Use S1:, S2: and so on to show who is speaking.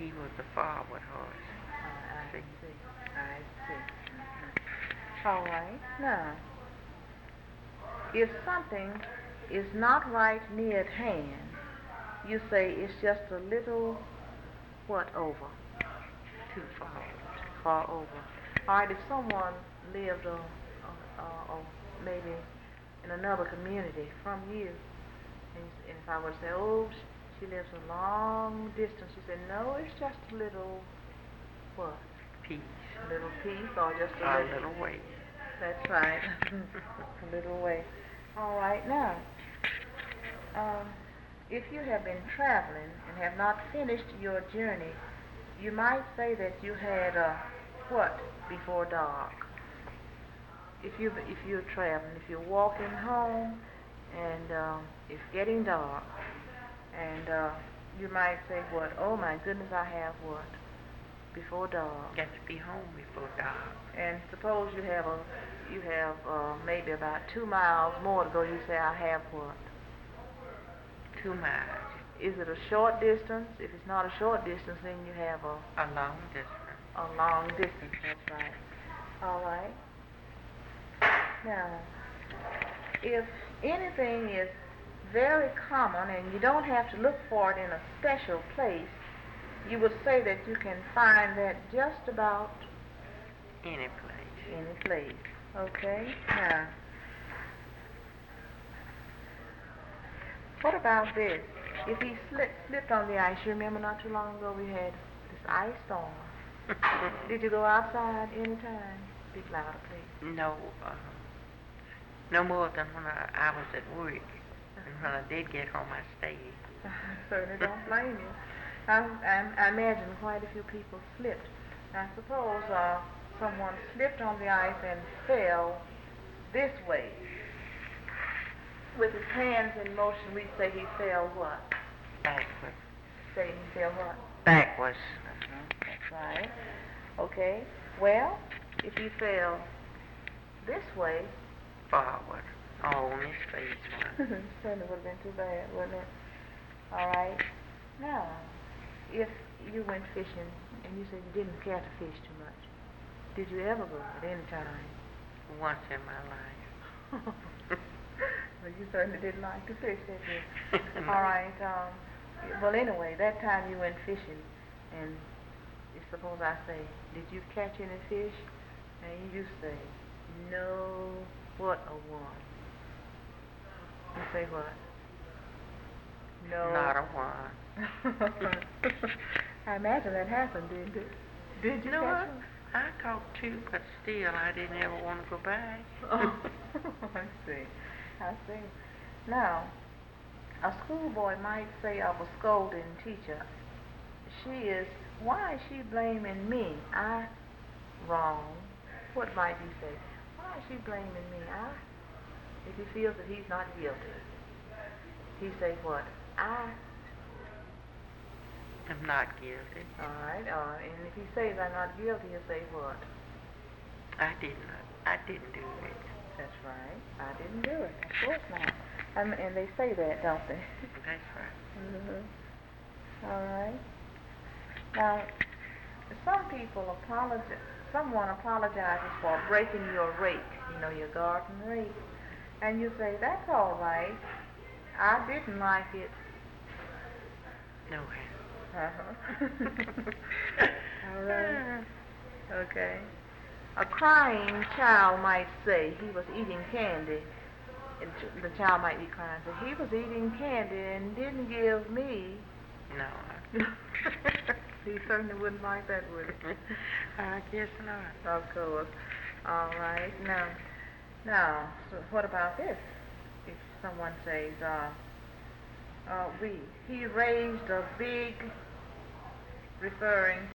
S1: he was the forward horse.
S2: I
S1: See?
S2: see. I see. All right. Now, if something is not right near at hand, you say it's just a little what over?
S1: Too forward.
S2: Far over. All right. If someone lived maybe in another community from you, and if I were to say, oh, she lives a long distance, you say, no, it's just a little what?
S1: Piece.
S2: A little piece or just a
S1: A
S2: little?
S1: little way.
S2: That's right. A little way. All right. Now, um, if you have been traveling and have not finished your journey, you might say that you had what before dark. If you're traveling, if you're walking home, and it's getting dark, and you might say what? Oh my goodness, I have what before dark.
S1: Got to be home before dark.
S2: And suppose you have maybe about 2 miles more to go. You say I have what?
S1: 2 miles.
S2: Is it a short distance? If it's not a short distance, then you have
S1: A long distance.
S2: a long distance. That's right. All right. Now, if anything is very common and you don't have to look for it in a special place, you would say that you can find that just about
S1: Any place.
S2: any place. Okay? Now, what about this? If he slipped on the ice, you remember not too long ago we had this ice storm. Did you go outside any time? Speak louder, please.
S1: No, no more than when I was at work. And when I did get home, I stayed.
S2: I certainly don't blame you. I imagine quite a few people slipped. I suppose someone slipped on the ice and fell this way. With his hands in motion, we say he fell what?
S1: Backwards.
S2: Say he fell what?
S1: Backwards.
S2: That's right. Okay. Well, if he fell this way,
S1: Forward. Oh, on his face one.
S2: certainly would have been too bad, wouldn't it? All right. Now, if you went fishing and you said you didn't care to fish too much, did you ever go at any time?
S1: Once in my life.
S2: Well, you certainly didn't like to fish, did you?
S1: No.
S2: All right. Well, anyway, that time you went fishing, and suppose I say, did you catch any fish? And you say, no, what a one. You say what? No.
S1: Not a one.
S2: I imagine that happened, didn't it? Did you
S1: No,
S2: catch one?
S1: I caught two, but still, I didn't ever want to go back.
S2: Oh, I see. I see. Now, a schoolboy might say of a scolding teacher, why is she blaming me? I wrong. What might he say? Why is she blaming me? If he feels that he's not guilty, he say what? I'm
S1: not guilty.
S2: All right. And if he says I'm not guilty, he'll say what?
S1: I didn't do it.
S2: That's right. I didn't do it. Of course not. And they say that, don't they?
S1: That's right.
S2: Mm-hmm. All right. Now, someone apologizes for breaking your rake, your garden rake. And you say, that's all right. I didn't like it.
S1: No.
S2: Uh-huh. All right. Okay. A crying child might say he was eating candy. And the child might be crying. So he was eating candy and didn't give me.
S1: No.
S2: He certainly wouldn't like that, would he?
S1: I guess not.
S2: Of course. All right. Now, so what about this? If someone says, he raised a big, referring